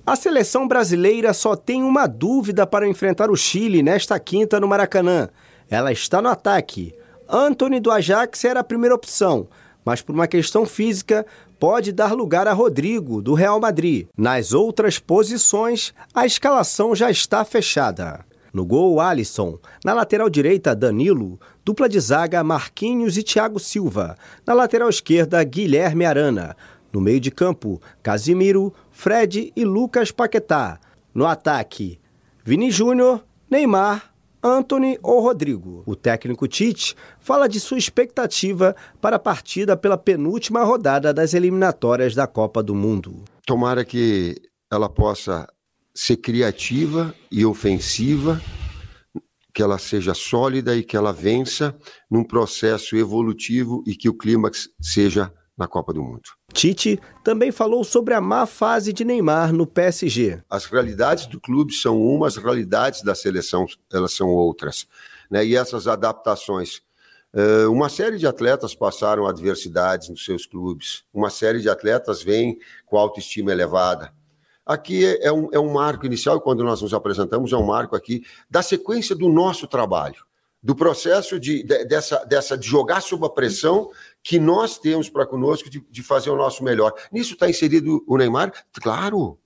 A seleção brasileira só tem uma dúvida para enfrentar o Chile nesta quinta no Maracanã. Ela está no ataque. Antony do Ajax era a primeira opção, mas por uma questão física pode dar lugar a Rodrigo, do Real Madrid. Nas outras posições, a escalação já está fechada. No gol, Alisson. Na lateral direita, Danilo. Dupla de zaga, Marquinhos e Thiago Silva. Na lateral esquerda, Guilherme Arana. No meio de campo, Casimiro, Fred e Lucas Paquetá. No ataque, Vini Júnior, Neymar, Antony ou Rodrigo. O técnico Tite fala de sua expectativa para a partida pela penúltima rodada das eliminatórias da Copa do Mundo. Tomara que ela possa ser criativa e ofensiva, que ela seja sólida e que ela vença num processo evolutivo e que o clímax seja na Copa do Mundo. Tite também falou sobre a má fase de Neymar no PSG. As realidades do clube são umas, as realidades da seleção elas são outras, né? E essas adaptações, uma série de atletas passaram adversidades nos seus clubes, uma série de atletas vem com autoestima elevada. Aqui é um marco inicial, e quando nós nos apresentamos é um marco aqui da sequência do nosso trabalho, do processo de jogar sob a pressão que nós temos para conosco de fazer o nosso melhor. Nisso está inserido o Neymar? Claro,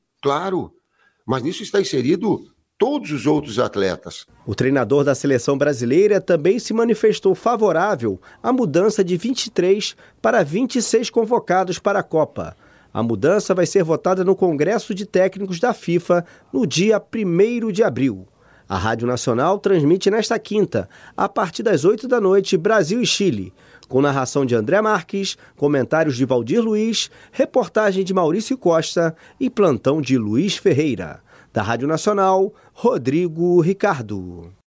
mas nisso está inserido todos os outros atletas. O treinador da seleção brasileira também se manifestou favorável à mudança de 23 para 26 convocados para a Copa. A mudança vai ser votada no Congresso de Técnicos da FIFA no dia 1º de abril. A Rádio Nacional transmite nesta quinta, a partir das 8 da noite, Brasil e Chile, com narração de André Marques, comentários de Valdir Luiz, reportagem de Maurício Costa e plantão de Luiz Ferreira. Da Rádio Nacional, Rodrigo Ricardo.